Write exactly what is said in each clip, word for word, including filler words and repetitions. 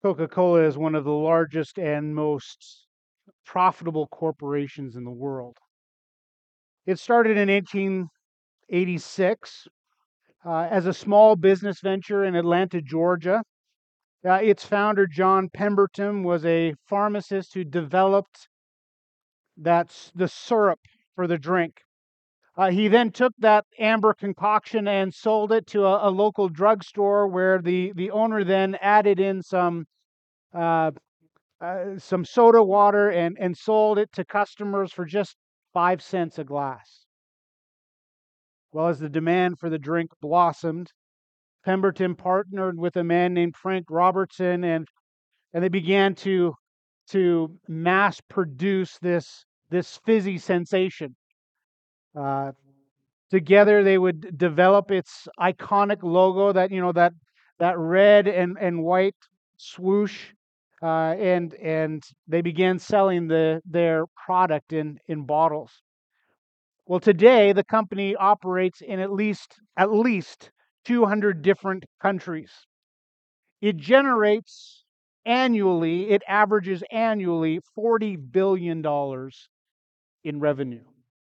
Coca-Cola is one of the largest and most profitable corporations in the world. It started in eighteen eighty-six uh, as a small business venture in Atlanta, Georgia. Uh, its founder, John Pemberton, was a pharmacist who developed that's the syrup for the drink. Uh, he then took that amber concoction and sold it to a, a local drugstore, where the, the owner then added in some uh, uh, some soda water and, and sold it to customers for just five cents a glass. Well, as the demand for the drink blossomed, Pemberton partnered with a man named Frank Robertson, and and they began to to mass produce this this fizzy sensation. Uh, Together, they would develop its iconic logo, that you know that that red and and white swoosh, uh, and and they began selling the their product in in bottles. Well, today the company operates in at least at least two hundred different countries. It generates annually, it averages annually forty billion dollars in revenue.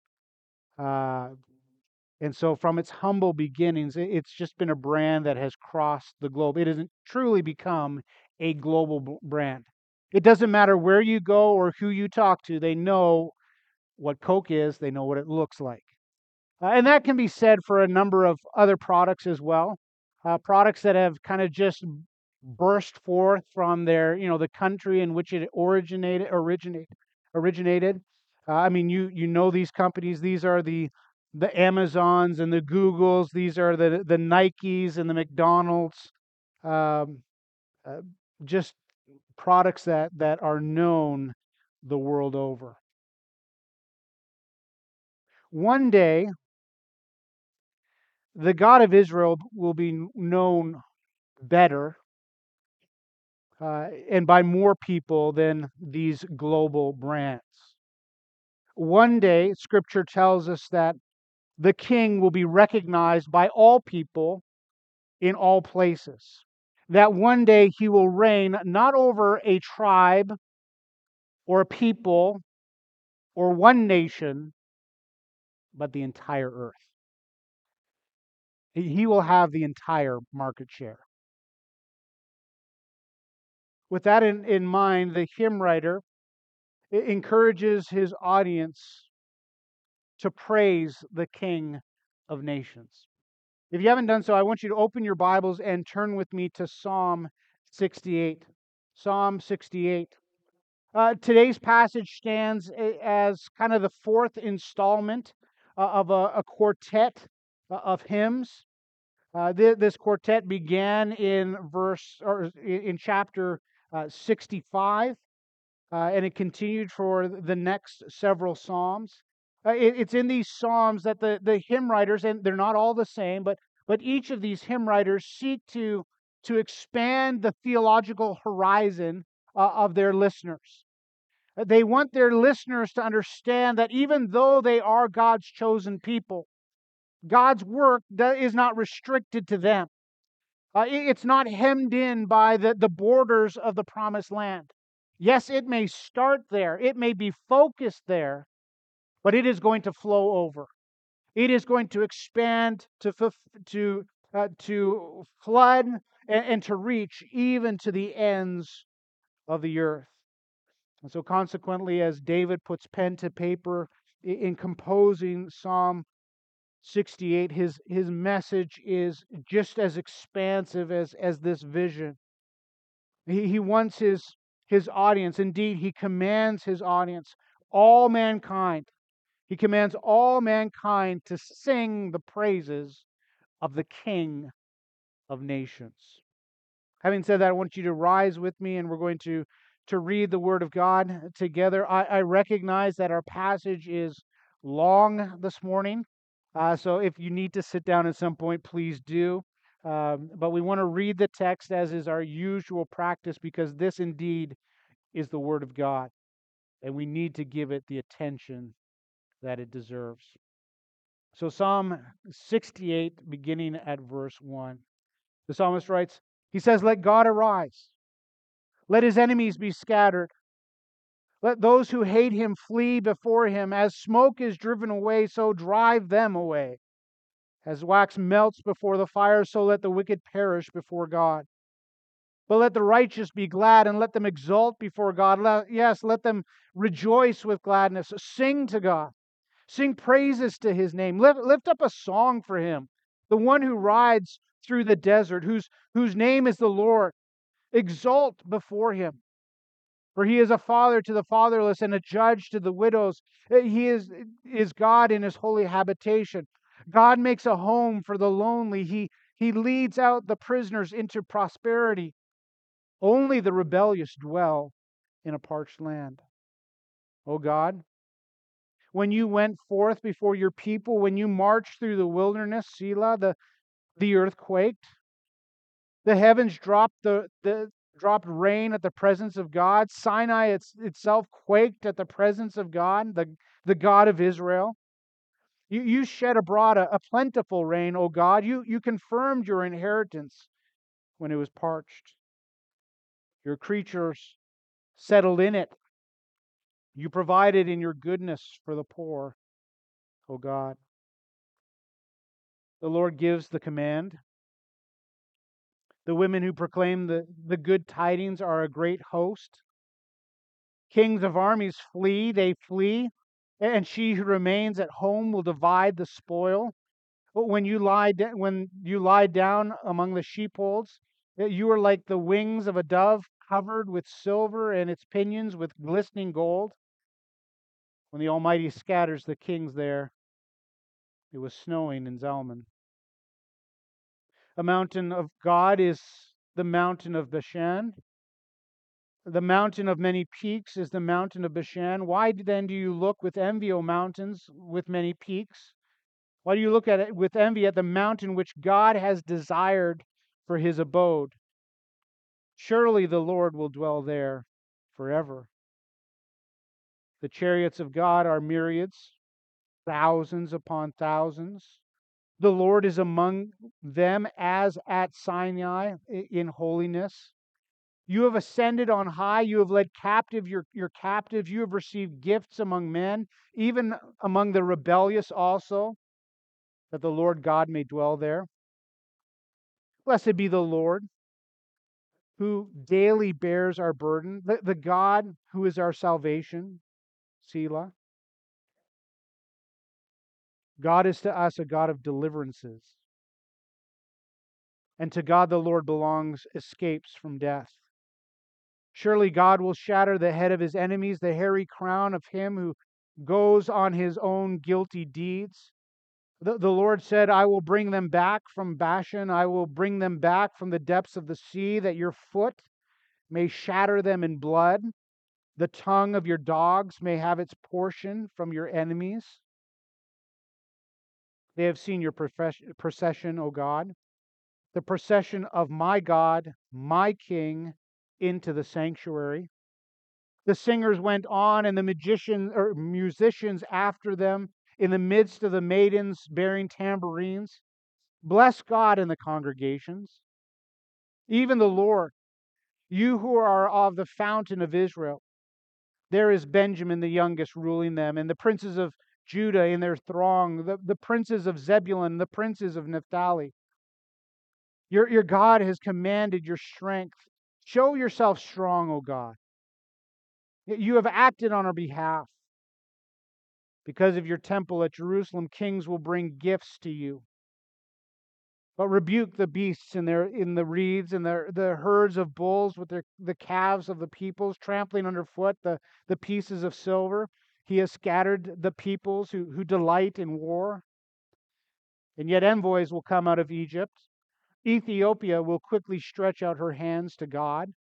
Uh, and so, from its humble beginnings, it- it's just been a brand that has crossed the globe. It has truly become a global b- brand. It doesn't matter where you go or who you talk to, they know what Coke is, they know what it looks like. Uh, and that can be said for a number of other products as well. Uh, products that have kind of just burst forth from their, you know, the country in which it originated, originate, originated. Uh, I mean, you you know these companies. These are the the Amazons and the Googles. These are the the Nikes and the McDonald's. Um, uh, just products that that are known the world over. One day, the God of Israel will be known better, uh, and by more people than these global brands. One day, scripture tells us that the king will be recognized by all people in all places. That one day he will reign not over a tribe or a people or one nation, but the entire earth. He he will have the entire market share. With that in, in mind, the hymn writer e- encourages his audience to praise the King of nations. If you haven't done so, I want you to open your Bibles and turn with me to Psalm sixty-eight. Psalm sixty-eight. Uh, today's passage stands a- as kind of the fourth installment uh, of a, a quartet uh, of hymns. Uh, thi- this quartet began in verse or in in chapter uh, sixty-five, uh, and it continued for the next several psalms. Uh, it- it's in these psalms that the, the hymn writers, and they're not all the same, but but each of these hymn writers seek to to expand the theological horizon uh, of their listeners. Uh, They want their listeners to understand that even though they are God's chosen people, God's work that is not restricted to them. Uh, it- it's not hemmed in by the, the borders of the promised land. Yes, it may start there, it may be focused there, but it is going to flow over. It is going to expand to fulf- to uh, to flood and, and to reach even to the ends of the earth. And so, consequently, as David puts pen to paper i- in composing Psalm sixty-eight, his his message is just as expansive as as this vision. He, he wants his his audience, indeed, he commands his audience, all mankind. He commands all mankind to sing the praises of the King of nations. Having said that, I want you to rise with me, and we're going to to read the Word of God together. I, I recognize that our passage is long this morning, uh, so if you need to sit down at some point, please do. Um, but we want to read the text as is our usual practice, because this indeed is the Word of God, and we need to give it the attention that it deserves. So, Psalm sixty-eight, beginning at verse one, the psalmist writes, he says, "Let God arise Let his enemies be scattered. Let those who hate him flee before him. As smoke is driven away, so drive them away. As wax melts before the fire, so let the wicked perish before God. But let the righteous be glad, and let them exult before God. Let, yes, let them rejoice with gladness. Sing to God. Sing praises to his name. Lift, lift up a song for him, the one who rides through the desert, whose, whose name is the Lord. Exult before him. For he is a father to the fatherless and a judge to the widows. He is, is God in his holy habitation. God makes a home for the lonely. He, he leads out the prisoners into prosperity. Only the rebellious dwell in a parched land. O God, when you went forth before your people, when you marched through the wilderness, Selah, the, the earth quaked. The heavens dropped the, the dropped rain at the presence of God. Sinai it's, itself quaked at the presence of God, the, the God of Israel. You, you shed abroad a, a plentiful rain, O God. You, you confirmed your inheritance when it was parched. Your creatures settled in it. You provided in your goodness for the poor, O God. The Lord gives the command. The women who proclaim the, the good tidings are a great host. Kings of armies flee, they flee, and she who remains at home will divide the spoil. When you lie, da- when you lie down among the sheepfolds, you are like the wings of a dove covered with silver and its pinions with glistening gold. When the Almighty scatters the kings there, it was snowing in Zalman. A mountain of God is the mountain of Bashan. The mountain of many peaks is the mountain of Bashan. Why then do you look with envy, O mountains with many peaks? Why do you look at it with envy at the mountain which God has desired for his abode? Surely the Lord will dwell there forever. The chariots of God are myriads, thousands upon thousands. The Lord is among them as at Sinai in holiness. You have ascended on high. You have led captive your, your captives. You have received gifts among men, even among the rebellious also, that the Lord God may dwell there. Blessed be the Lord, who daily bears our burden, the, the God who is our salvation. Selah. God is to us a God of deliverances, and to God the Lord belongs escapes from death. Surely God will shatter the head of his enemies, the hairy crown of him who goes on his own guilty deeds. The, the Lord said, I will bring them back from Bashan. I will bring them back from the depths of the sea, that your foot may shatter them in blood. The tongue of your dogs may have its portion from your enemies. They have seen your procession, O God, the procession of my God, my King, into the sanctuary. The singers went on, and the magicians or musicians after them, in the midst of the maidens bearing tambourines. Bless God in the congregations, even the Lord, you who are of the fountain of Israel. There is Benjamin the youngest ruling them, and the princes of Judah in their throng, the, the princes of Zebulun, the princes of Naphtali. Your, your God has commanded your strength. Show yourself strong, O God. You have acted on our behalf. Because of your temple at Jerusalem, kings will bring gifts to you. But rebuke the beasts in their in the reeds and the, the herds of bulls with their, the calves of the peoples, trampling underfoot the, the pieces of silver. He has scattered the peoples who, who delight in war. And yet envoys will come out of Egypt. Ethiopia will quickly stretch out her hands to God.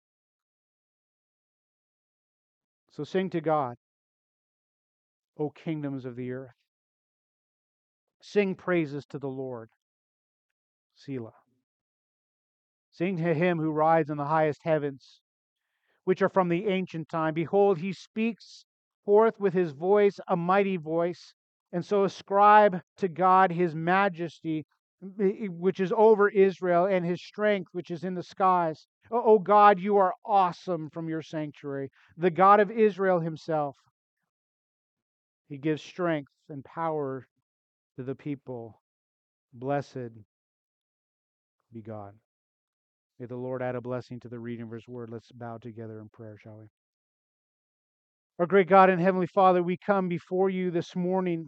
So sing to God, O kingdoms of the earth. Sing praises to the Lord. Selah. Sing to him who rides in the highest heavens, which are from the ancient time. Behold, he speaks forth with his voice, a mighty voice, and so ascribe to God his majesty. which is over Israel, and his strength, which is in the skies. O O God, you are awesome from your sanctuary, the God of Israel himself. He gives strength and power to the people. Blessed be God. May the Lord add a blessing to the reading of his word. Let's bow together in prayer, shall we? Our great God and Heavenly Father, we come before you this morning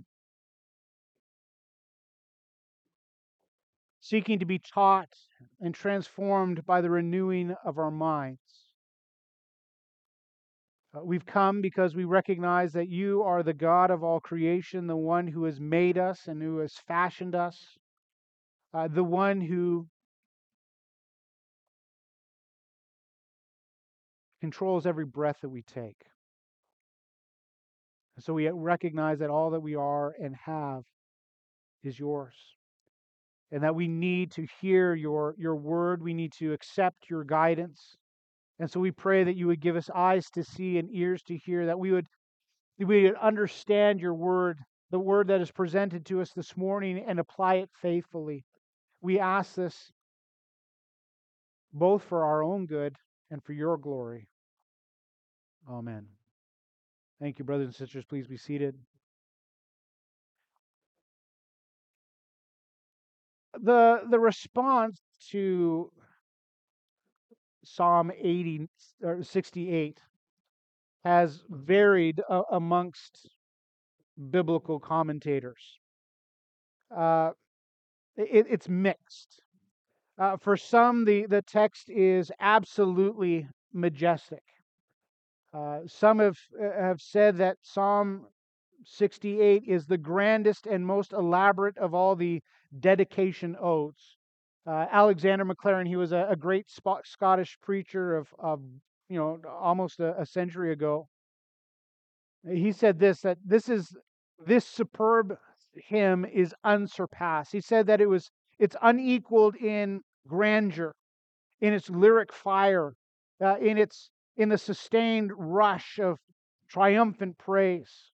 seeking to be taught and transformed by the renewing of our minds. Uh, we've come because we recognize that you are the God of all creation, the one who has made us and who has fashioned us, uh, the one who controls every breath that we take. And so we recognize that all that we are and have is yours, and that we need to hear your, your word. We need to accept your guidance. And so we pray that you would give us eyes to see and ears to hear, that we would, we would understand your word, the word that is presented to us this morning, and apply it faithfully. We ask this both for our own good and for your glory. Amen. Thank you, brothers and sisters. Please be seated. The, the response to Psalm eighty or sixty-eight has varied uh, amongst biblical commentators. Uh, it, it's mixed. Uh, for some, the, the text is absolutely majestic. Uh, some have have said that Psalm sixty-eight is the grandest and most elaborate of all the dedication odes. Uh, Alexander Maclaren, he was a, a great Sp- Scottish preacher of, of you know almost a, a century ago. He said this, that this is this superb hymn is unsurpassed. He said that it was it's unequaled in grandeur, in its lyric fire, uh, in its in the sustained rush of triumphant praise.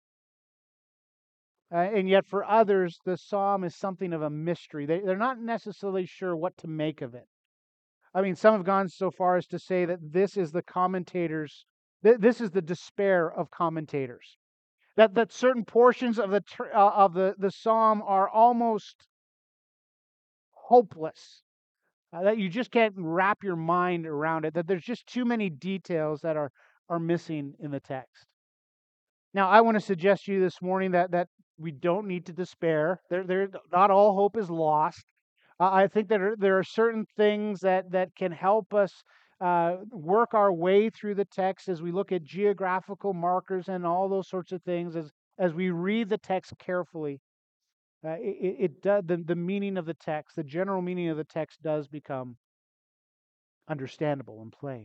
Uh, and yet, for others, the psalm is something of a mystery. They, they're not necessarily sure what to make of it. I mean, some have gone so far as to say that this is the commentators, th- this is the despair of commentators. That that certain portions of the tr- uh, of the, the psalm are almost hopeless. Uh, that you just can't wrap your mind around it. That there's just too many details that are are missing in the text. Now, I want to suggest to you this morning that that we don't need to despair. There, there, not all hope is lost. Uh, I think that there, there are certain things that that can help us uh, work our way through the text as we look at geographical markers and all those sorts of things. As as we read the text carefully, uh, it, it, it does, the the meaning of the text, the general meaning of the text, does become understandable and plain.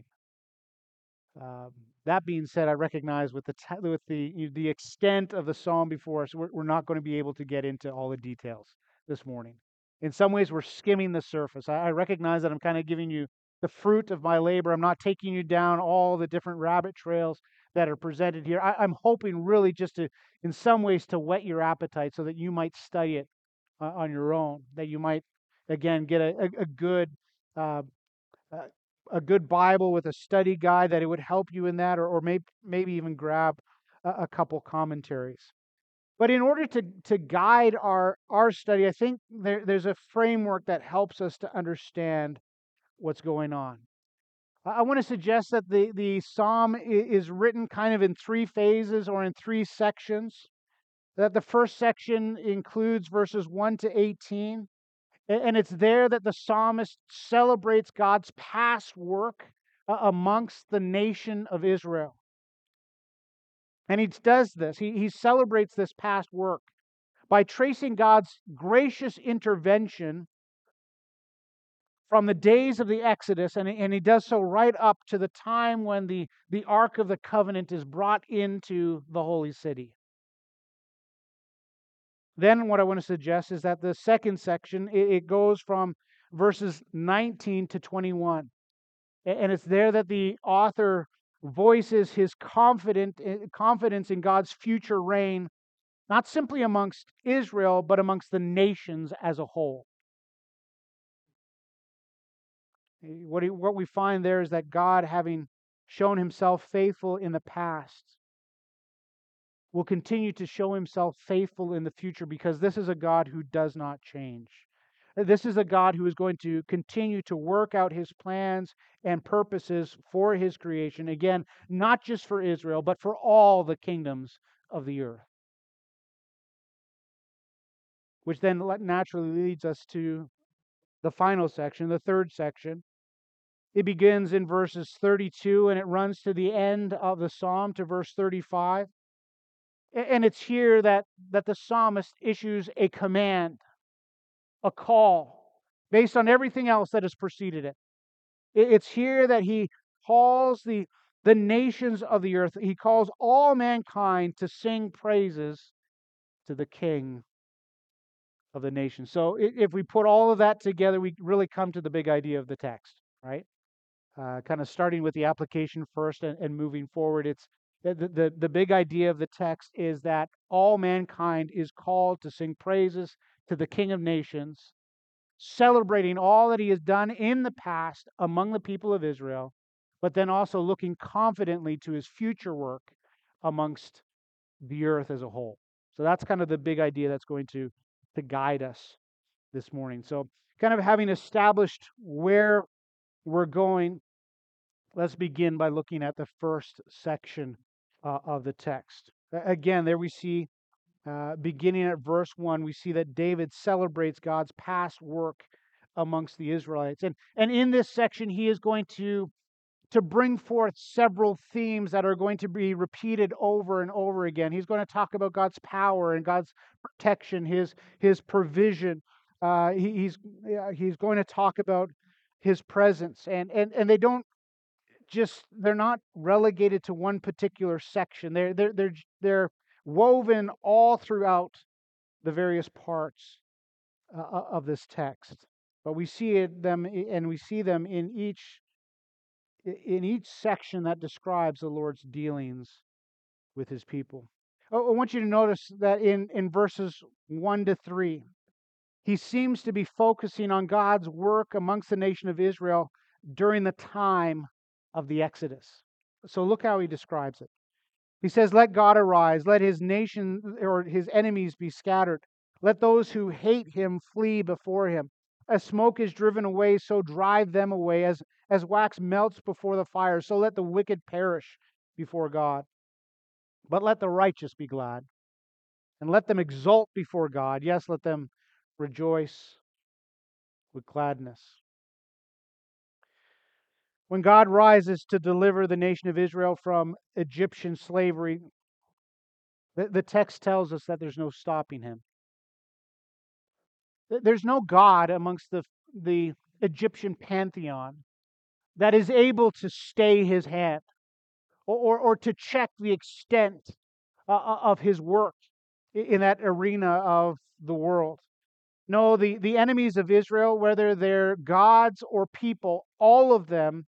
Um, that being said, I recognize with the te- with the the extent of the psalm before us, we're, we're not going to be able to get into all the details this morning. In some ways, we're skimming the surface. I, I recognize that I'm kind of giving you the fruit of my labor. I'm not taking you down all the different rabbit trails that are presented here. I, I'm hoping really just to, in some ways, to whet your appetite so that you might study it uh, on your own. That you might, again, get a, a, a good uh, uh, a good Bible with a study guide, that it would help you in that, or, or maybe maybe even grab a, a couple commentaries. But in order to to guide our our study, I think there, there's a framework that helps us to understand what's going on. I, I want to suggest that the the psalm i- is written kind of in three phases or in three sections. That the first section includes verses one to eighteen. A- And it's there that the psalmist celebrates God's past work uh, amongst the nation of Israel. And he does this, he, he celebrates this past work by tracing God's gracious intervention from the days of the Exodus, and, and he does so right up to the time when the, the Ark of the Covenant is brought into the holy city. Then, what I want to suggest is that the second section, it, it goes from verses nineteen to twenty-one. And it's there that the author voices his confident eh, confidence in God's future reign, not simply amongst Israel, but amongst the nations as a whole. What, he, what we find there is that God, having shown himself faithful in the past, will continue to show himself faithful in the future, because this is a God who does not change. This is a God who is going to continue to work out his plans and purposes for his creation. Again, not just for Israel, but for all the kingdoms of the earth. Which then naturally leads us to the final section, the third section. It begins in verses thirty-two and it runs to the end of the psalm, to verse thirty-five. And it's here that, that the psalmist issues a command, a call, based on everything else that has preceded it. It's here that he calls the, the nations of the earth, he calls all mankind to sing praises to the King of the nations. So if we put all of that together, we really come to the big idea of the text, right? Uh, kind of starting with the application first and, and moving forward. It's the, the, the big idea of the text is that all mankind is called to sing praises to the King of nations, celebrating all that he has done in the past among the people of Israel, but then also looking confidently to his future work amongst the earth as a whole. So that's kind of the big idea that's going to, to guide us this morning. So kind of having established where we're going, let's begin by looking at the first section uh, of the text. Again, there we see, uh, beginning at verse one, we see that David celebrates God's past work amongst the Israelites. And, and in this section, he is going to, to bring forth several themes that are going to be repeated over and over again. He's going to talk about God's power and God's protection, his, his provision. Uh, he, he's, he's going to talk about his presence. And, and, and they don't just, they're not relegated to one particular section. They're, they're, they're, they're woven all throughout the various parts uh, of this text. But we see it, them, and we see them in each in each section that describes the Lord's dealings with his people. Oh, I want you to notice that in, in verses one to three, he seems to be focusing on God's work amongst the nation of Israel during the time of the Exodus. So look how he describes it. He says, "Let God arise, let his nation or his enemies be scattered. Let those who hate him flee before him. As smoke is driven away, so drive them away. As, as wax melts before the fire, so let the wicked perish before God. But let the righteous be glad, and let them exult before God. Yes, let them rejoice with gladness." When God rises to deliver the nation of Israel from Egyptian slavery, the, the text tells us that there's no stopping him. There's no God amongst the, the Egyptian pantheon that is able to stay his hand or, or, or to check the extent uh, of his work in that arena of the world. No, the, the enemies of Israel, whether they're gods or people, all of them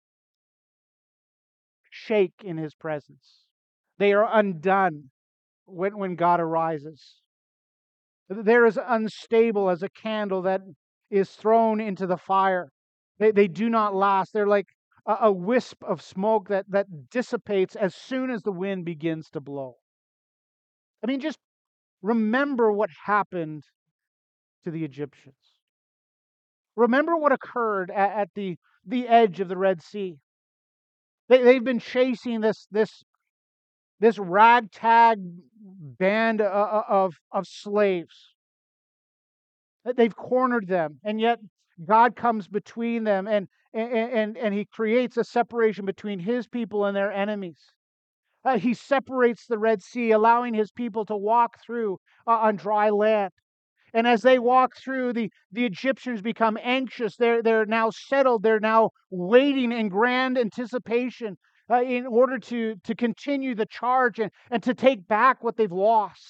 shake in his presence. They are undone when, when God arises. They're as unstable as a candle that is thrown into the fire. They, they do not last. They're like a, a wisp of smoke that, that dissipates as soon as the wind begins to blow. I mean, just remember what happened to the Egyptians. Remember what occurred at, at the, the edge of the Red Sea. They, they've been chasing this, this, this ragtag band of, of slaves. They've cornered them, and yet God comes between them, and, and, and he creates a separation between his people and their enemies. Uh, he separates the Red Sea, allowing his people to walk through uh, on dry land. And as they walk through, the, the Egyptians become anxious. They're, they're now settled. They're now waiting in grand anticipation uh, in order to, to continue the charge and, and to take back what they've lost.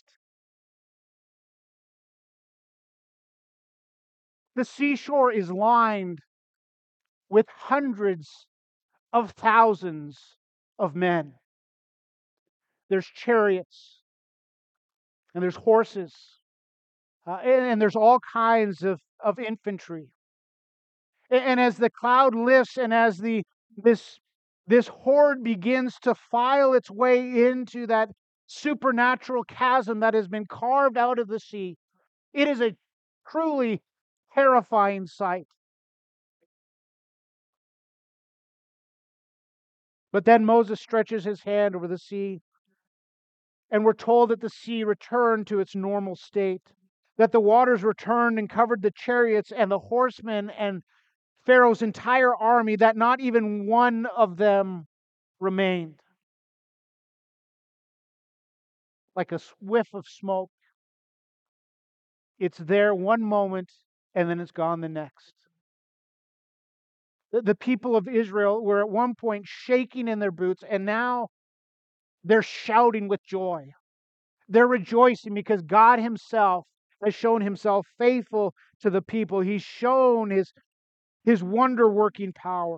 The seashore is lined with hundreds of thousands of men. There's chariots, and there's horses, uh, and, and there's all kinds of, of infantry. And as the cloud lifts and as the this this horde begins to file its way into that supernatural chasm that has been carved out of the sea, it is a truly terrifying sight. But then Moses stretches his hand over the sea, and we're told that the sea returned to its normal state, that the waters returned and covered the chariots and the horsemen and Pharaoh's entire army, that not even one of them remained. Like a whiff of smoke, it's there one moment and then it's gone the next. The, the people of Israel were at one point shaking in their boots, and now they're shouting with joy. They're rejoicing because God Himself has shown Himself faithful to the people. He's shown His, his wonder-working power.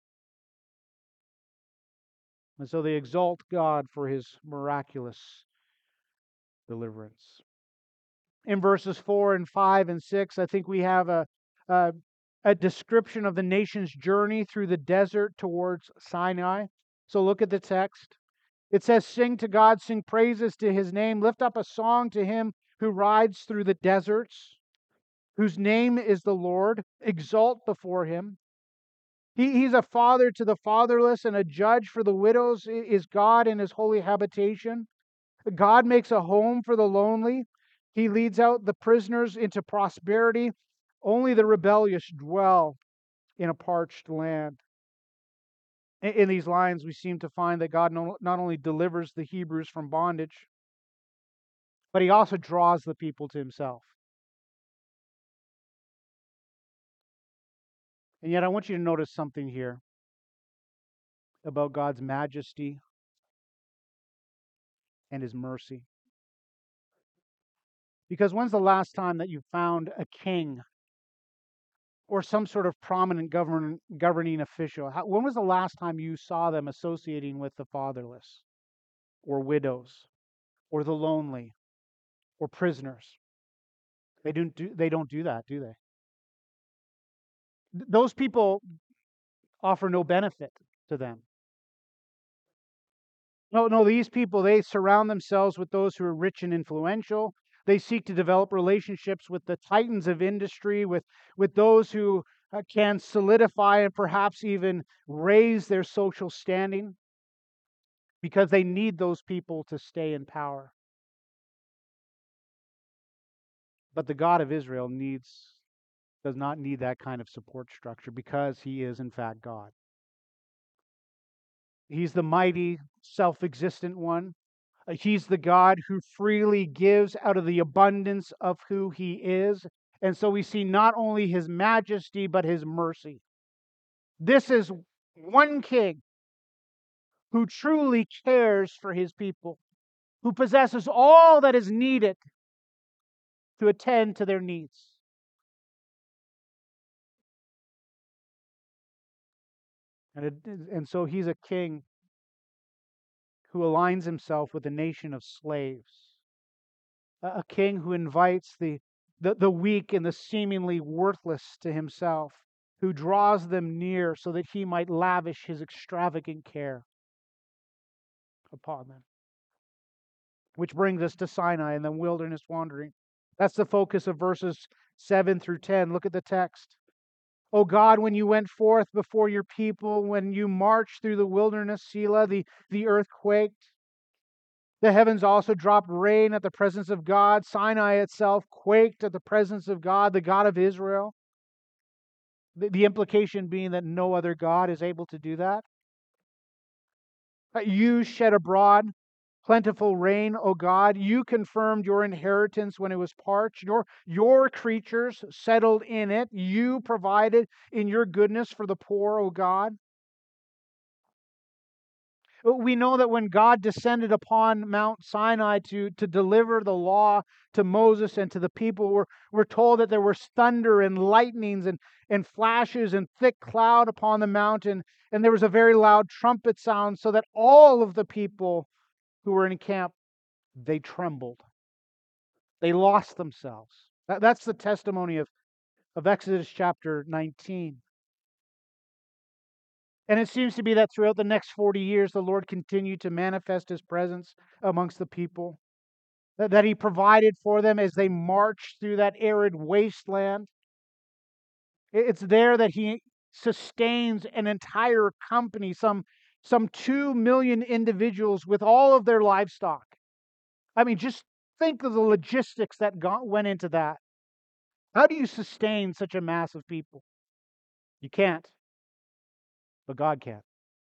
And so they exalt God for His miraculous deliverance. In verses four and five and six, I think we have a, a, a description of the nation's journey through the desert towards Sinai. So look at the text. It says, "Sing to God, sing praises to His name, lift up a song to Him who rides through the deserts, whose name is the Lord. Exalt before Him. He, he's a father to the fatherless and a judge for the widows is God in His holy habitation. God makes a home for the lonely. He leads out the prisoners into prosperity. Only the rebellious dwell in a parched land." In, in these lines, we seem to find that God no, not only delivers the Hebrews from bondage, but He also draws the people to Himself. And yet, I want you to notice something here about God's majesty and His mercy. Because when's the last time that you found a king or some sort of prominent govern, governing official? How, when was the last time you saw them associating with the fatherless or widows or the lonely or prisoners? They don't do, they don't do that, do they? Th- Those people offer no benefit to them. No, no, these people, they surround themselves with those who are rich and influential. They seek to develop relationships with the titans of industry, with, with those who uh, can solidify and perhaps even raise their social standing because they need those people to stay in power. But the God of Israel needs does not need that kind of support structure because He is in fact God. He's the mighty, self-existent one. Uh, He's the God who freely gives out of the abundance of who He is. And so we see not only His majesty, but His mercy. This is one king who truly cares for His people, who possesses all that is needed to attend to their needs. And, it, and so He's a king who aligns Himself with a nation of slaves, a, a king who invites the, the, the weak and the seemingly worthless to Himself, who draws them near so that He might lavish His extravagant care upon them. Which brings us to Sinai and the wilderness wandering. That's the focus of verses seven through ten. Look at the text. "O God, when you went forth before your people, when you marched through the wilderness, Selah, the, the earth quaked. The heavens also dropped rain at the presence of God. Sinai itself quaked at the presence of God, the God of Israel." The, the implication being that no other God is able to do that. Uh, You shed abroad plentiful rain, O God. You confirmed your inheritance when it was parched. Your, your creatures settled in it. You provided in your goodness for the poor, O God. We know that when God descended upon Mount Sinai to, to deliver the law to Moses and to the people, we're, we're told that there was thunder and lightnings and, and flashes and thick cloud upon the mountain, and there was a very loud trumpet sound, so that all of the people who were in camp, they trembled. They lost themselves. That, that's the testimony of, of Exodus chapter nineteen. And it seems to be that throughout the next forty years, the Lord continued to manifest his presence amongst the people, that, that he provided for them as they marched through that arid wasteland. It- It's there that he sustains an entire company, some, some two million individuals with all of their livestock. I mean, just think of the logistics that got, went into that. How do you sustain such a mass of people? You can't, but God can.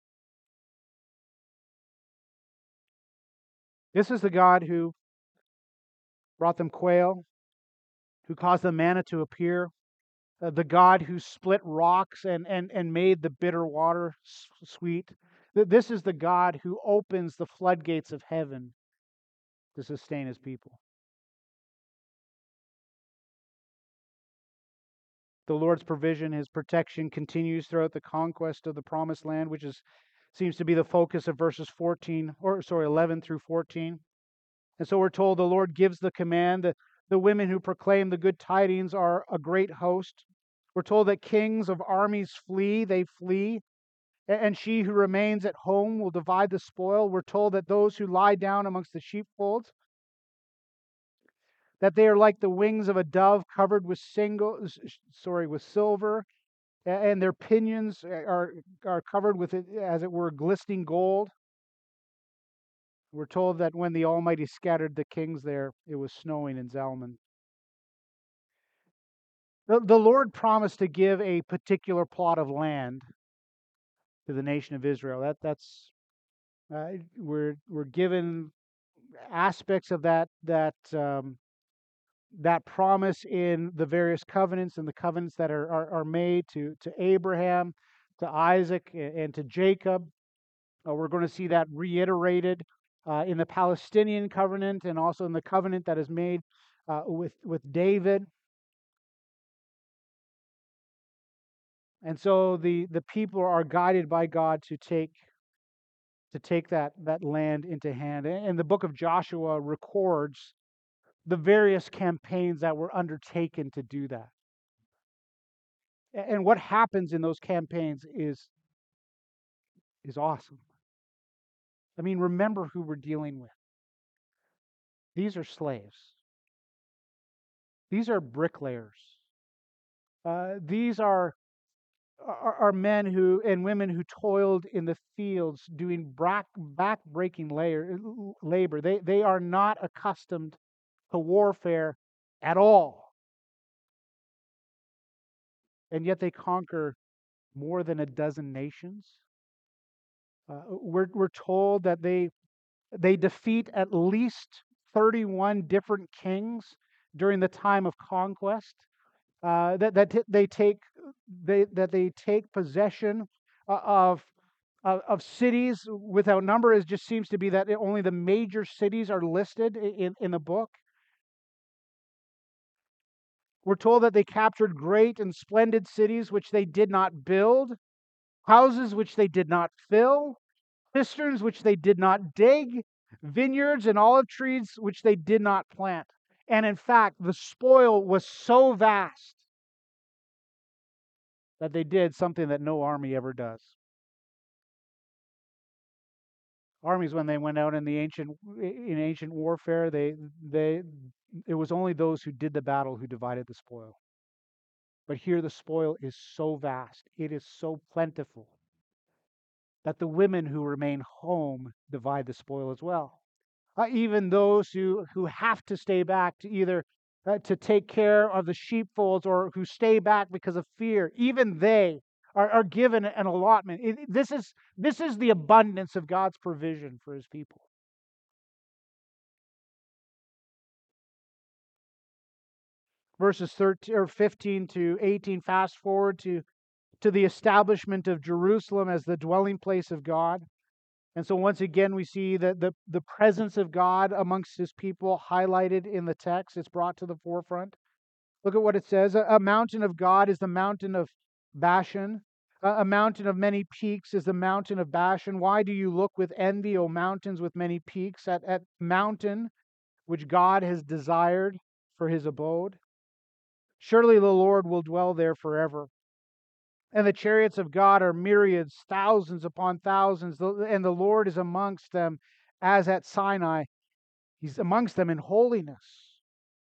This is the God who brought them quail, who caused the manna to appear, uh, the God who split rocks and, and, and made the bitter water s- sweet. Th- This is the God who opens the floodgates of heaven to sustain his people. The Lord's provision, his protection continues throughout the conquest of the promised land, which is seems to be the focus of verses fourteen, or sorry, eleven through fourteen. And so we're told the Lord gives the command that the women who proclaim the good tidings are a great host. We're told that kings of armies flee, they flee, a- and she who remains at home will divide the spoil. We're told that those who lie down amongst the sheepfolds, that they are like the wings of a dove covered with single, s- s- sorry, with silver, a- and their pinions are are covered with it, as it were, glistening gold. We're told that when the Almighty scattered the kings there, it was snowing in Zalman. The, the Lord promised to give a particular plot of land to the nation of Israel. That that's uh, we're we're given aspects of that that um, that promise in the various covenants and the covenants that are are, are made to to Abraham, to Isaac, a- and to Jacob. Uh, we're going to see that reiterated uh, in the Palestinian covenant and also in the covenant that is made uh, with with David. And so the the people are guided by God to take to take that that land into hand. A- And the book of Joshua records the various campaigns that were undertaken to do that. A- And what happens in those campaigns is is awesome. I mean, remember who we're dealing with. These are slaves. These are bricklayers. Uh, these are are, are men who and women who toiled in the fields doing back back-breaking layer, labor. They they are not accustomed to warfare at all, and yet they conquer more than a dozen nations. Uh, we're we're told that they they defeat at least thirty-one different kings during the time of conquest. Uh, that that t- they take they that they take possession uh, of of, of cities without number. It just seems to be that only the major cities are listed i- in in the book. We're told that they captured great and splendid cities which they did not build, houses which they did not fill, cisterns which they did not dig, vineyards and olive trees which they did not plant. And in fact, the spoil was so vast that they did something that no army ever does. Armies, when they went out in the ancient in ancient warfare, they they it was only those who did the battle who divided the spoil. But here the spoil is so vast, it is so plentiful that the women who remain home divide the spoil as well. Uh, even those who, who have to stay back to either uh, to take care of the sheepfolds or who stay back because of fear, even they are, are given an allotment. It, this is this is the abundance of God's provision for his people. Verses thirteen or fifteen to eighteen, fast forward to to the establishment of Jerusalem as the dwelling place of God. And so once again, we see that the, the presence of God amongst his people highlighted in the text. It's brought to the forefront. Look at what it says. A, a mountain of God is the mountain of Bashan. A, a mountain of many peaks is the mountain of Bashan. Why do you look with envy, O mountains with many peaks, at, at mountain which God has desired for his abode? Surely the Lord will dwell there forever. And the chariots of God are myriads, thousands upon thousands, and the Lord is amongst them as at Sinai. He's amongst them in holiness.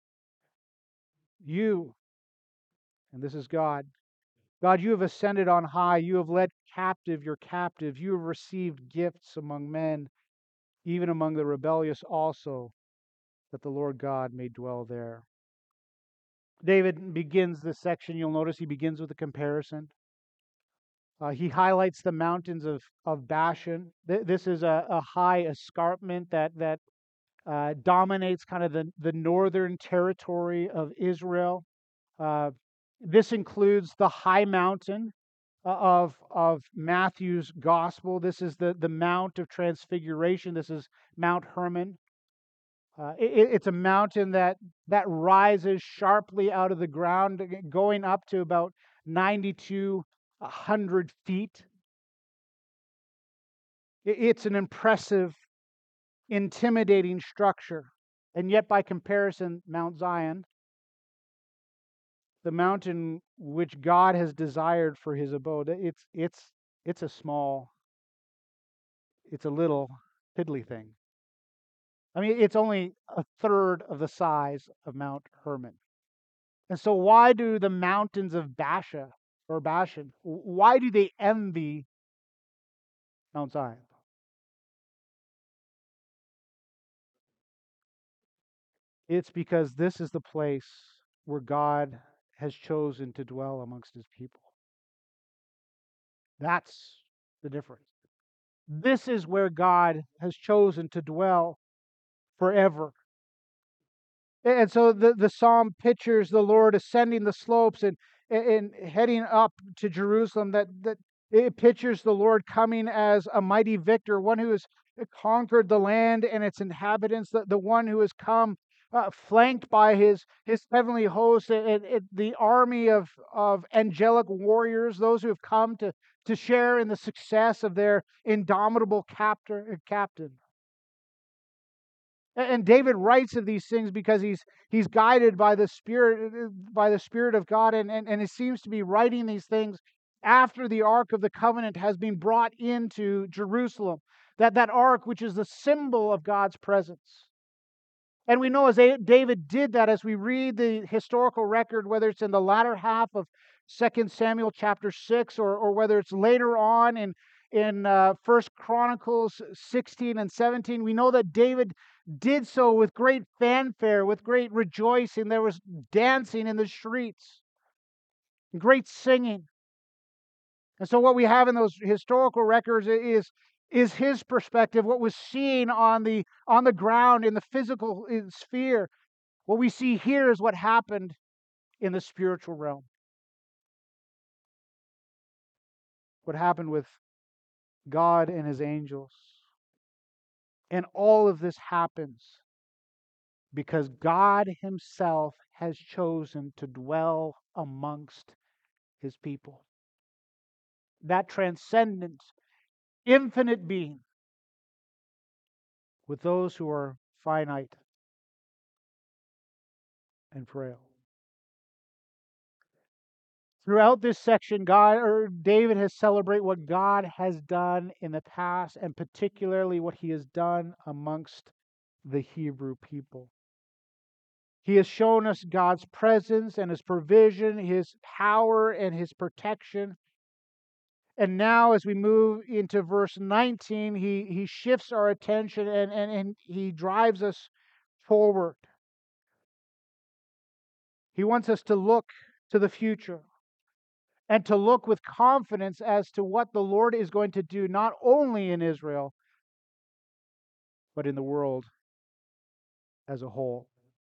You, and this is God, God, you have ascended on high. You have led captive your captive. You have received gifts among men, even among the rebellious also, that the Lord God may dwell there. David begins this section. You'll notice he begins with a comparison. Uh, he highlights the mountains of, of Bashan. Th- this is a, a high escarpment that, that uh, dominates kind of the, the northern territory of Israel. Uh, this includes the high mountain uh, of, of Matthew's gospel. This is the, the Mount of Transfiguration. This is Mount Hermon. Uh, it, it's a mountain that, that rises sharply out of the ground, going up to about ninety-two hundred feet. It, it's an impressive, intimidating structure. And yet, by comparison, Mount Zion, the mountain which God has desired for his abode, it's, it's, it's a small, it's a little piddly thing. I mean, it's only a third of the size of Mount Hermon. And so why do the mountains of Basha or Bashan, why do they envy Mount Zion? It's because this is the place where God has chosen to dwell amongst his people. That's the difference. This is where God has chosen to dwell forever. And so the, the psalm pictures the Lord ascending the slopes and, and heading up to Jerusalem. That, that it pictures the Lord coming as a mighty victor, one who has conquered the land and its inhabitants, the, the one who has come uh, flanked by his, his heavenly host, and, and the army of, of angelic warriors, those who have come to, to share in the success of their indomitable captor, captain. And David writes of these things because he's he's guided by the Spirit by the Spirit of God, and, and, and it seems to be writing these things after the Ark of the Covenant has been brought into Jerusalem. That that Ark, which is the symbol of God's presence. And we know as David did that, as we read the historical record, whether it's in the latter half of Second Samuel chapter six, or, or whether it's later on in in uh, First Chronicles sixteen and seventeen, we know that David did so with great fanfare, with great rejoicing. There was dancing in the streets, great singing. And so what we have in those historical records is, is his perspective, what was seen on the, on the ground in the physical sphere. What we see here is what happened in the spiritual realm. What happened with God and his angels. And all of this happens because God himself has chosen to dwell amongst his people. That transcendent, infinite being with those who are finite and frail. Throughout this section, God or David has celebrated what God has done in the past, and particularly what he has done amongst the Hebrew people. He has shown us God's presence and his provision, his power and his protection. And now, as we move into verse nineteen, he, he shifts our attention and, and, and he drives us forward. He wants us to look to the future and to look with confidence as to what the Lord is going to do, not only in Israel, but in the world as a whole.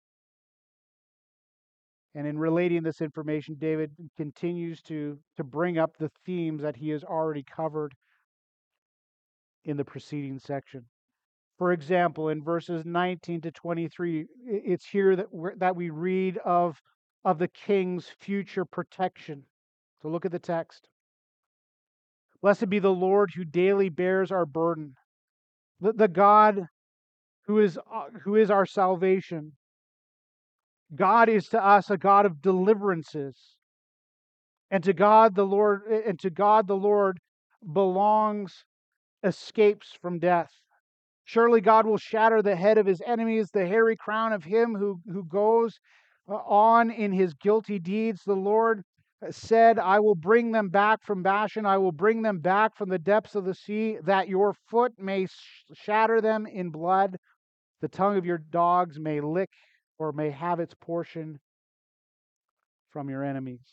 And in relating this information, David continues to, to bring up the themes that he has already covered in the preceding section. For example, in verses nineteen to twenty-three, it's here that, we're, that we read of, of the king's future protection. So look at the text. Blessed be the Lord who daily bears our burden, the, the God who is, uh, who is our salvation. God is to us a God of deliverances And to God the Lord and to God the Lord belongs escapes from death. Surely God will shatter the head of his enemies, the hairy crown of him who, who goes uh, on in his guilty deeds. The Lord said, I will bring them back from Bashan. I will bring them back from the depths of the sea, that your foot may sh- shatter them in blood. The tongue of your dogs may lick or may have its portion from your enemies.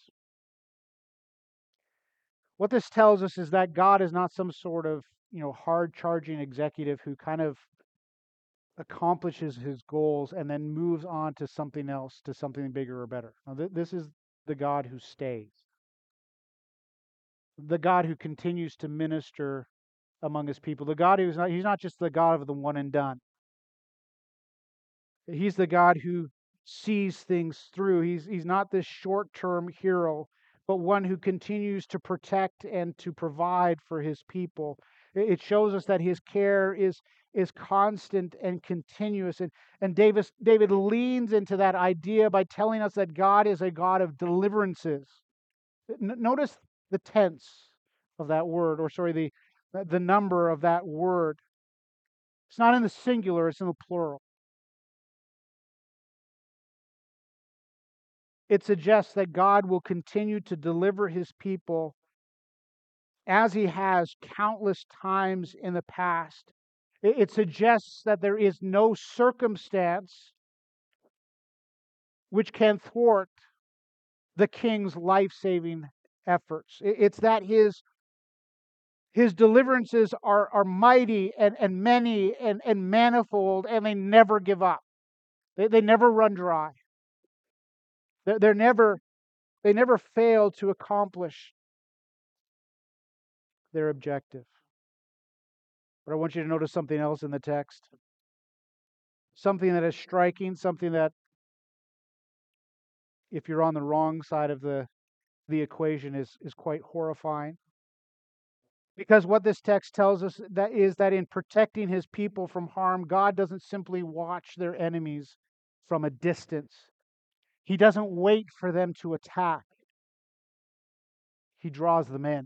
What this tells us is that God is not some sort of, you know, hard-charging executive who kind of accomplishes his goals and then moves on to something else, to something bigger or better. Now, th- this is the God who stays, the God who continues to minister among his people, the God who's not, he's not just the God of the one and done. He's the God who sees things through. He's, he's not this short-term hero, but one who continues to protect and to provide for his people. It it shows us that his care is, is constant and continuous. And, and Davis, David leans into that idea by telling us that God is a God of deliverances. N- notice the tense of that word, or sorry, the, the number of that word. It's not in the singular, it's in the plural. It suggests that God will continue to deliver his people as he has countless times in the past. It, it suggests that there is no circumstance which can thwart the king's life-saving efforts. It, it's that his his deliverances are, are mighty and, and many and, and manifold, and they never give up. They, they never run dry. They're, they're never they never fail to accomplish their objective. But I want you to notice something else in the text. Something that is striking, something that, if you're on the wrong side of the, the equation, is, is quite horrifying. Because what this text tells us that is that in protecting his people from harm, God doesn't simply watch their enemies from a distance. He doesn't wait for them to attack. He draws them in.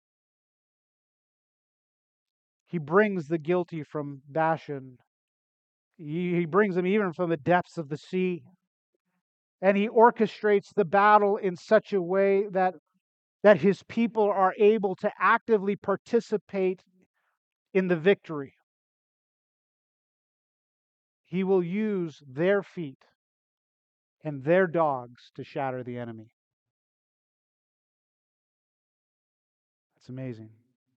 He brings the guilty from Bashan. He, he brings them even from the depths of the sea. And he orchestrates the battle in such a way that, that his people are able to actively participate in the victory. He will use their feet and their dogs to shatter the enemy. That's amazing.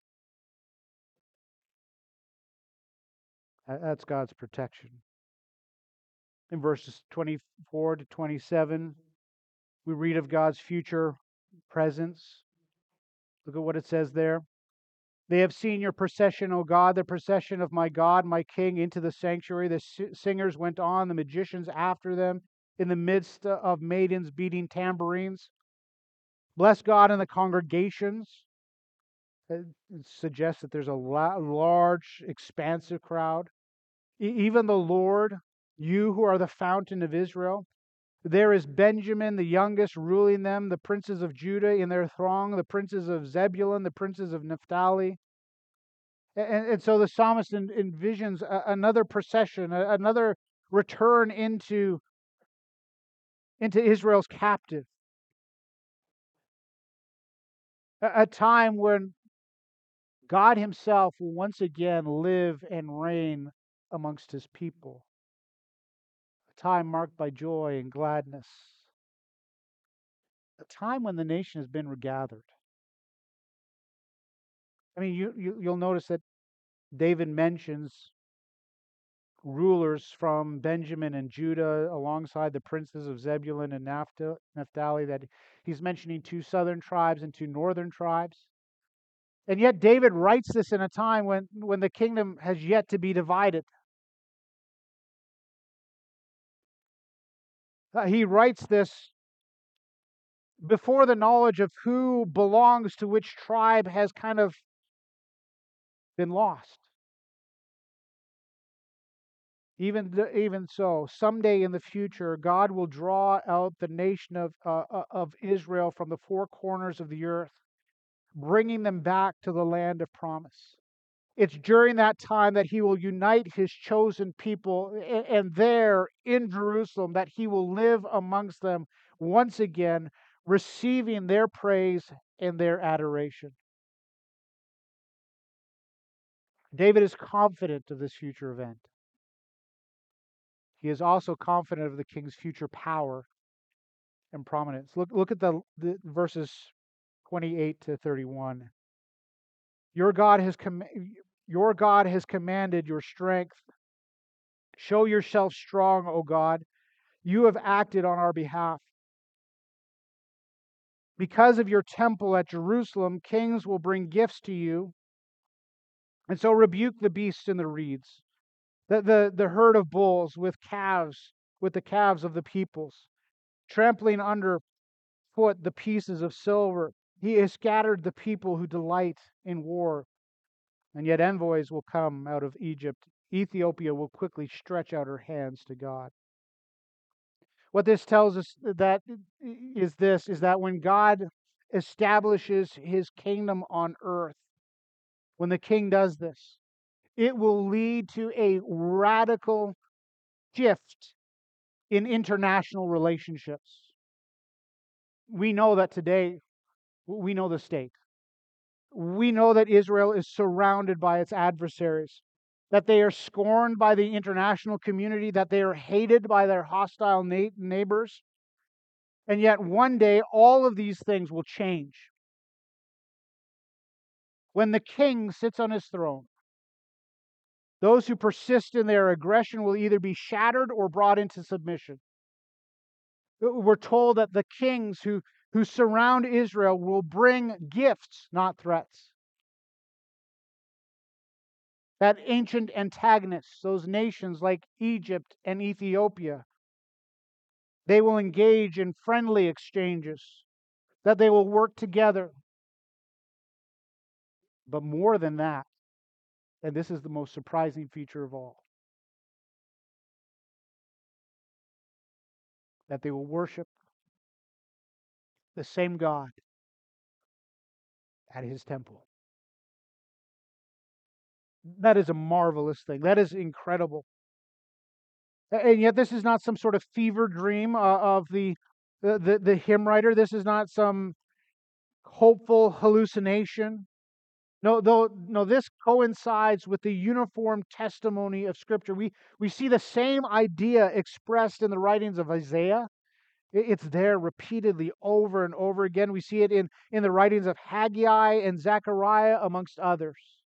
That's God's protection. In verses twenty-four to twenty-seven, we read of God's future presence. Look at what it says there. They have seen your procession, O God, the procession of my God, my King, into the sanctuary. The singers went on, the magicians after them, in the midst of maidens beating tambourines. Bless God in the congregations. It suggests that there's a large, expansive crowd. Even the Lord, you who are the fountain of Israel. There is Benjamin, the youngest, ruling them, the princes of Judah in their throng, the princes of Zebulun, the princes of Naphtali. And, and so the psalmist en, envisions a, another procession, a, another return into, into Israel's captive. A, a time when God himself will once again live and reign amongst his people. A time marked by joy and gladness. A time when the nation has been regathered. I mean, you, you you'll notice that David mentions rulers from Benjamin and Judah alongside the princes of Zebulun and Naphtali, that he's mentioning two southern tribes and two northern tribes. And yet David writes this in a time when, when the kingdom has yet to be divided. Uh, he writes this before the knowledge of who belongs to which tribe has kind of been lost. Even, th- even so, someday in the future, God will draw out the nation of, uh, uh, of Israel from the four corners of the earth, bringing them back to the land of promise. It's during that time that he will unite his chosen people, a- and there in Jerusalem that he will live amongst them once again, receiving their praise and their adoration. David is confident of this future event. He is also confident of the king's future power and prominence. Look, look at the, the verses twenty-eight to thirty-one. Your God has com- your God has commanded your strength. Show yourself strong, O God. You have acted on our behalf. Because of your temple at Jerusalem, kings will bring gifts to you. And so rebuke the beasts in the reeds, the, the, the herd of bulls with calves, with the calves of the peoples, trampling under foot the pieces of silver. He has scattered the people who delight in war. And yet envoys will come out of Egypt. Ethiopia will quickly stretch out her hands to God. What this tells us that is this is that when God establishes his kingdom on earth, when the king does this, it will lead to a radical shift in international relationships. We know that today, we know the state. We know that Israel is surrounded by its adversaries, that they are scorned by the international community, that they are hated by their hostile na- neighbors. And yet, one day, all of these things will change. When the king sits on his throne, those who persist in their aggression will either be shattered or brought into submission. We're told that the kings who, who surround Israel will bring gifts, not threats. That ancient antagonists, those nations like Egypt and Ethiopia, they will engage in friendly exchanges, that they will work together. But more than that, and this is the most surprising feature of all, that they will worship the same God at his temple. That is a marvelous thing. That is incredible. And yet, this is not some sort of fever dream uh, of the, the, the, the hymn writer. This is not some hopeful hallucination. No, though, no, this coincides with the uniform testimony of Scripture. We, we see the same idea expressed in the writings of Isaiah. It's there repeatedly over and over again. We see it in, in the writings of Haggai and Zechariah, amongst others.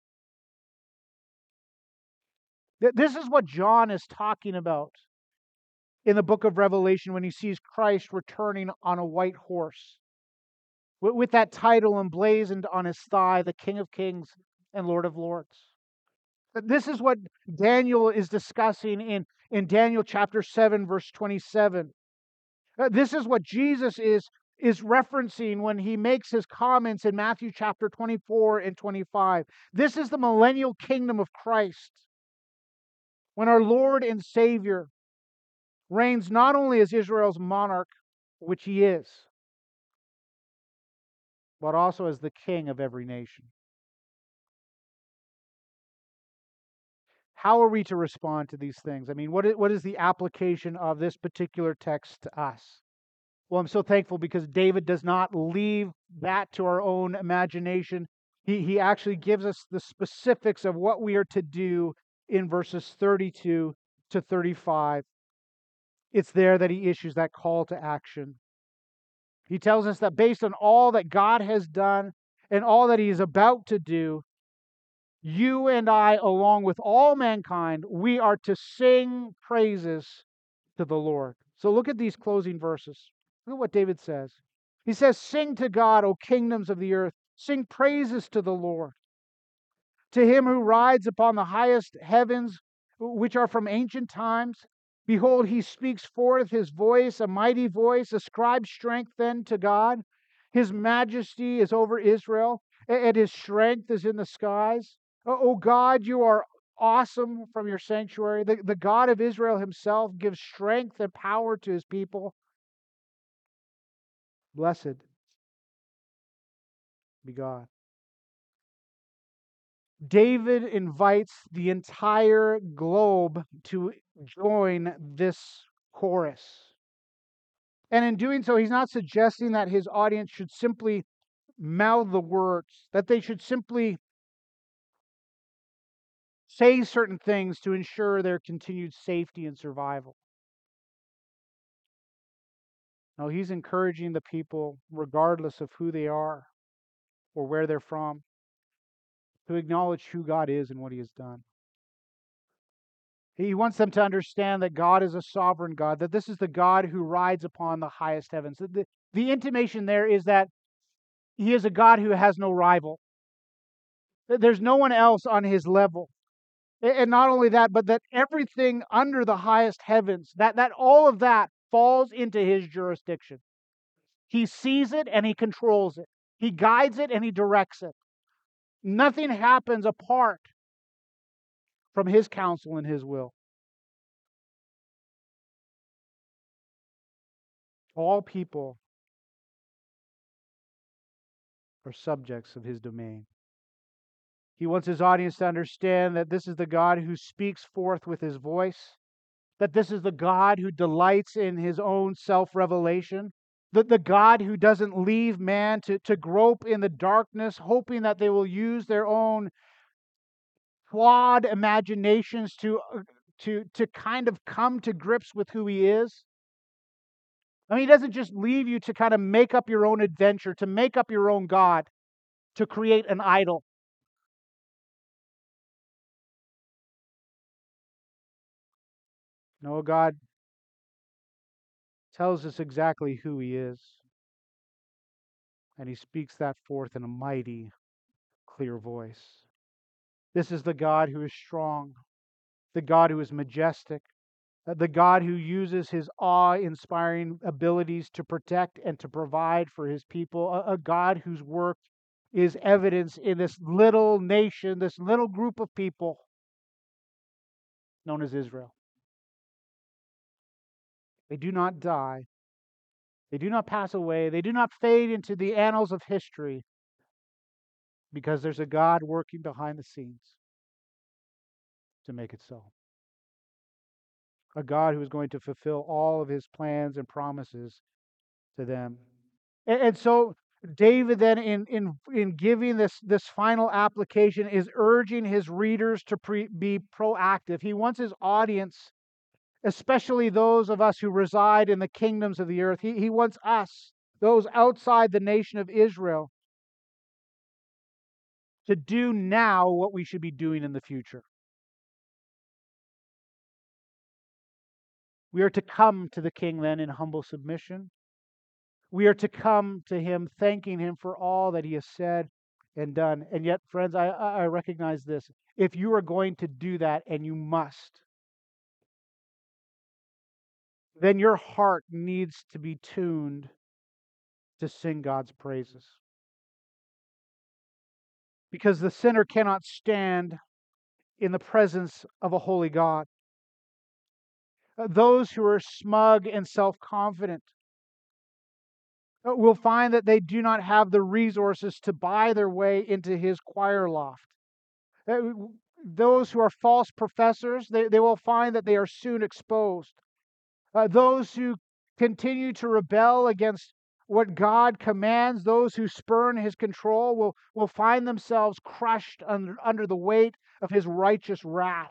This is what John is talking about in the book of Revelation when he sees Christ returning on a white horse, with that title emblazoned on his thigh, the King of Kings and Lord of Lords. This is what Daniel is discussing in, in Daniel chapter seven, verse twenty-seven. Uh, This is what Jesus is, is referencing when he makes his comments in Matthew chapter twenty-four and twenty-five. This is the millennial kingdom of Christ, when our Lord and Savior reigns not only as Israel's monarch, which he is, but also as the king of every nation. How are we to respond to these things? I mean, what is, what is the application of this particular text to us? Well, I'm so thankful because David does not leave that to our own imagination. He, he actually gives us the specifics of what we are to do in verses thirty-two to thirty-five. It's there that he issues that call to action. He tells us that based on all that God has done and all that he is about to do, you and I, along with all mankind, we are to sing praises to the Lord. So look at these closing verses. Look at what David says. He says, "Sing to God, O kingdoms of the earth. Sing praises to the Lord. To him who rides upon the highest heavens, which are from ancient times. Behold, he speaks forth his voice, a mighty voice. Ascribe strength then to God. His majesty is over Israel, and his strength is in the skies. O God, you are awesome from your sanctuary. The, the God of Israel himself gives strength and power to his people. Blessed be God. David invites the entire globe to join this chorus. And in doing so, he's not suggesting that his audience should simply mouth the words, that they should simply say certain things to ensure their continued safety and survival. No, he's encouraging the people, regardless of who they are or where they're from, to acknowledge who God is and what he has done. He wants them to understand that God is a sovereign God, that this is the God who rides upon the highest heavens. The, the intimation there is that he is a God who has no rival. There's no one else on his level. And not only that, but that everything under the highest heavens, that, that all of that falls into his jurisdiction. He sees it and he controls it. He guides it and he directs it. Nothing happens apart from his counsel and his will. All people are subjects of his domain. He wants his audience to understand that this is the God who speaks forth with his voice, that this is the God who delights in his own self-revelation, that the God who doesn't leave man to, to grope in the darkness, hoping that they will use their own flawed imaginations to, uh, to, to kind of come to grips with who he is. I mean, he doesn't just leave you to kind of make up your own adventure, to make up your own God, to create an idol. No, God tells us exactly who he is. And he speaks that forth in a mighty, clear voice. This is the God who is strong, the God who is majestic, the God who uses his awe-inspiring abilities to protect and to provide for his people, a, a God whose work is evidence in this little nation, this little group of people known as Israel. They do not die. They do not pass away. They do not fade into the annals of history because there's a God working behind the scenes to make it so. A God who is going to fulfill all of his plans and promises to them. And, and so David then in, in, in giving this, this final application is urging his readers to pre, be proactive. He wants his audience, especially those of us who reside in the kingdoms of the earth, he, he wants us, those outside the nation of Israel, to do now what we should be doing in the future. We are to come to the King then in humble submission. We are to come to him thanking him for all that he has said and done. And yet, friends, I, I recognize this. If you are going to do that, and you must, then your heart needs to be tuned to sing God's praises. Because the sinner cannot stand in the presence of a holy God. Those who are smug and self-confident will find that they do not have the resources to buy their way into his choir loft. Those who are false professors, they, they will find that they are soon exposed. Uh, those who continue to rebel against what God commands, those who spurn his control, will, will find themselves crushed under, under the weight of his righteous wrath.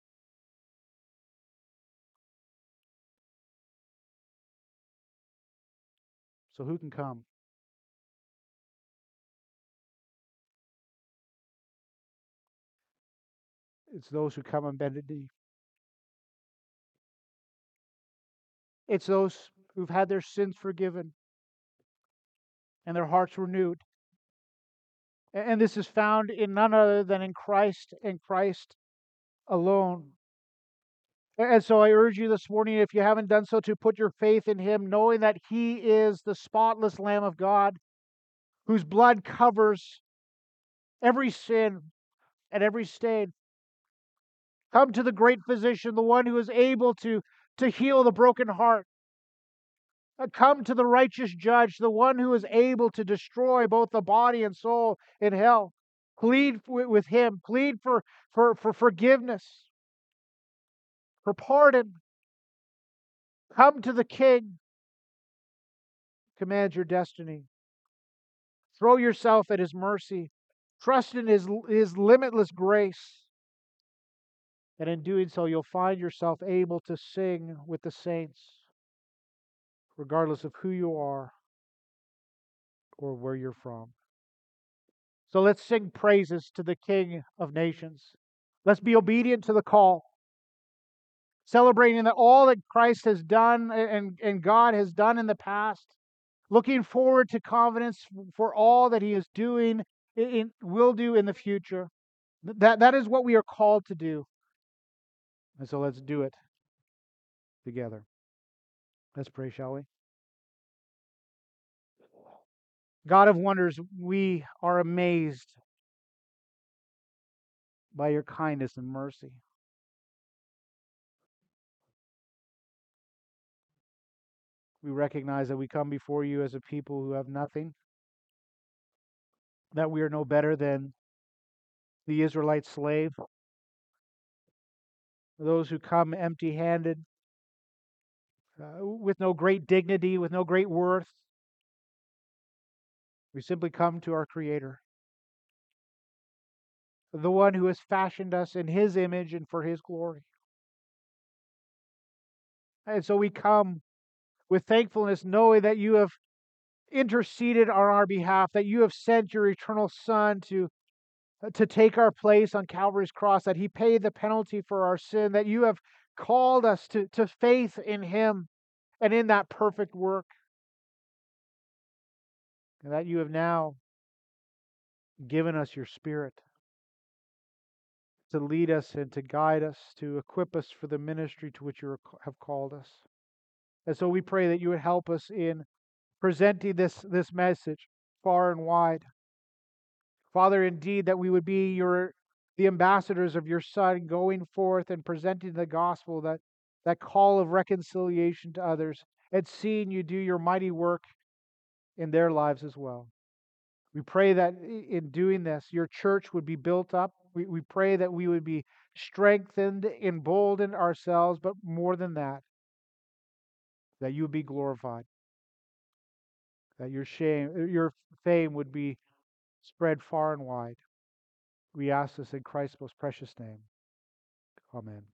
So who can come? It's those who come on bended knee. It's those who've had their sins forgiven and their hearts renewed. And this is found in none other than in Christ and Christ alone. And so I urge you this morning, if you haven't done so, to put your faith in him, knowing that he is the spotless Lamb of God, whose blood covers every sin and every stain. Come to the great physician, the one who is able to, to heal the broken heart. Uh, Come to the righteous judge, the one who is able to destroy both the body and soul in hell. Plead wi- with him. Plead for, for, for forgiveness, for pardon. Come to the King. Command your destiny. Throw yourself at his mercy. Trust in his, his limitless grace. And in doing so, you'll find yourself able to sing with the saints, regardless of who you are or where you're from. So let's sing praises to the King of nations. Let's be obedient to the call, celebrating that all that Christ has done and, and God has done in the past, looking forward to confidence for all that he is doing, in, will do in the future. That, that is what we are called to do. And so let's do it together. Let's pray, shall we? God of wonders, we are amazed by your kindness and mercy. We recognize that we come before you as a people who have nothing, that we are no better than the Israelite slave, those who come empty handed, uh, with no great dignity, with no great worth. We simply come to our Creator, the one who has fashioned us in his image and for his glory. And so we come with thankfulness, knowing that you have interceded on our behalf, that you have sent your eternal Son to, to take our place on Calvary's cross, that he paid the penalty for our sin, that you have called us to, to faith in him and in that perfect work, and that you have now given us your Spirit to lead us and to guide us, to equip us for the ministry to which you have called us. And so we pray that you would help us in presenting this, this message far and wide. Father, indeed, that we would be your the ambassadors of your Son, going forth and presenting the gospel, that, that call of reconciliation to others, and seeing you do your mighty work in their lives as well. We pray that in doing this, your church would be built up. We, we pray that we would be strengthened, emboldened ourselves, but more than that, that you would be glorified, that your shame, your fame would be spread far and wide. We ask this in Christ's most precious name. Amen.